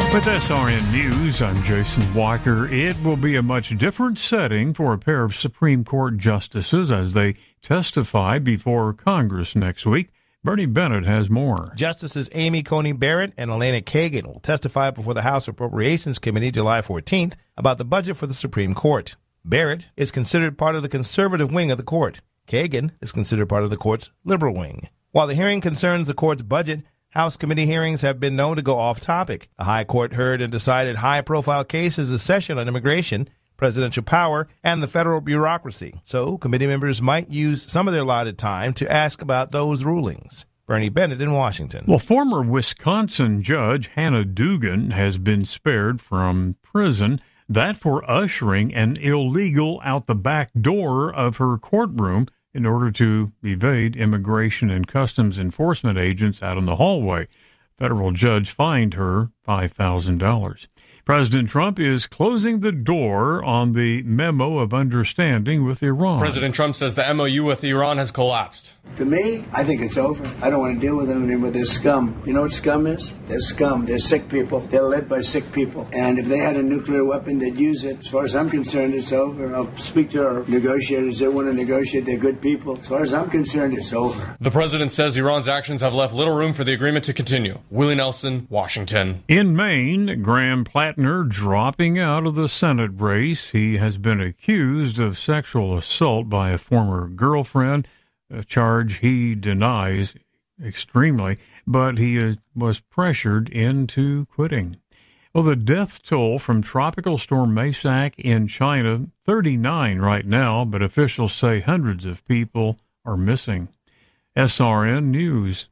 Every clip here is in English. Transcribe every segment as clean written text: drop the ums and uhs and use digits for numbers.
With SRN News, I'm Jason Walker. It will be a much different setting for a pair of Supreme Court justices as they testify before Congress next week. Bernie Bennett has more. Justices Amy Coney Barrett and Elena Kagan will testify before the House Appropriations Committee July 14th about the budget for the Supreme Court. Barrett is considered part of the conservative wing of the court. Kagan is considered part of the court's liberal wing. While the hearing concerns the court's budget, House committee hearings have been known to go off topic. The High Court heard and decided high-profile cases this session on immigration, presidential power, and the federal bureaucracy. So committee members might use some of their allotted time to ask about those rulings. Bernie Bennett in Washington. Well, former Wisconsin judge Hannah Dugan has been spared from prison. That for ushering an illegal out the back door of her courtroom in order to evade immigration and customs enforcement agents out in the hallway. Federal judge fined her $5,000. President Trump is closing the door on the memo of understanding with Iran. President Trump says the MOU with Iran has collapsed. To me, I think it's over. I don't want to deal with them anymore. They're scum. You know what scum is? They're scum. They're sick people. They're led by sick people. And if they had a nuclear weapon, they'd use it. As far as I'm concerned, it's over. I'll speak to our negotiators. They want to negotiate. They're good people. As far as I'm concerned, it's over. The president says Iran's actions have left little room for the agreement to continue. Willie Nelson, Washington. In Maine, Graham Plattner dropping out of the Senate race. He has been accused of sexual assault by a former girlfriend, a charge he denies extremely, but he was pressured into quitting. Well, the death toll from Tropical Storm Maysak in China, 39 right now, but officials say hundreds of people are missing. SRN News.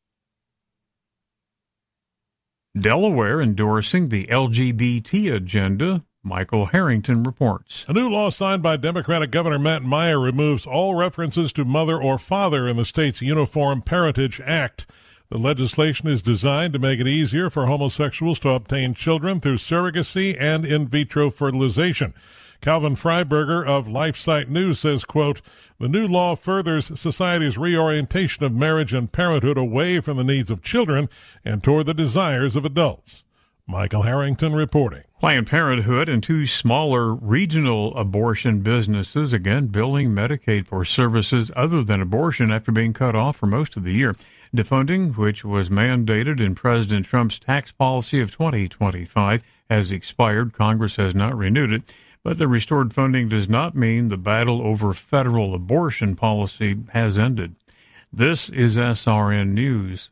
Delaware endorsing the LGBT agenda. Michael Harrington reports. A new law signed by Democratic Governor Matt Meyer removes all references to mother or father in the state's Uniform Parentage Act. The legislation is designed to make it easier for homosexuals to obtain children through surrogacy and in vitro fertilization. Calvin Freiberger of LifeSite News says, quote, the new law furthers society's reorientation of marriage and parenthood away from the needs of children and toward the desires of adults. Michael Harrington reporting. Planned Parenthood and two smaller regional abortion businesses, again, billing Medicaid for services other than abortion after being cut off for most of the year. Defunding, which was mandated in President Trump's tax policy of 2025, has expired. Congress has not renewed it. But the restored funding does not mean the battle over federal abortion policy has ended. This is SRN News.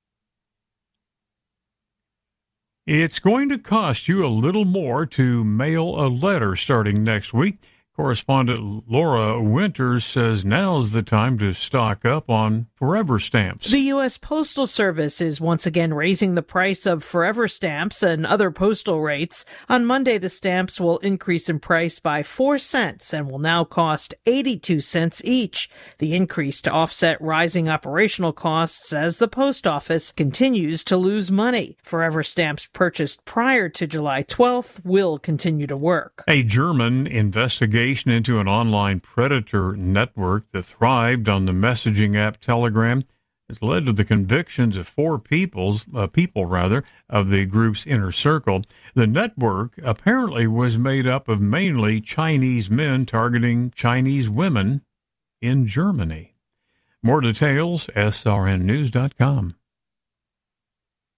It's going to cost you a little more to mail a letter starting next week. Correspondent Laura Winters says now's the time to stock up on Forever Stamps. The U.S. Postal Service is once again raising the price of Forever Stamps and other postal rates. On Monday, the stamps will increase in price by 4 cents and will now cost 82 cents each. The increase to offset rising operational costs as the post office continues to lose money. Forever Stamps purchased prior to July 12th will continue to work. A German investigation into an online predator network that thrived on the messaging app Telegram has led to the convictions of 4 people of the group's inner circle. The network apparently was made up of mainly Chinese men targeting Chinese women in Germany. More details, srnnews.com.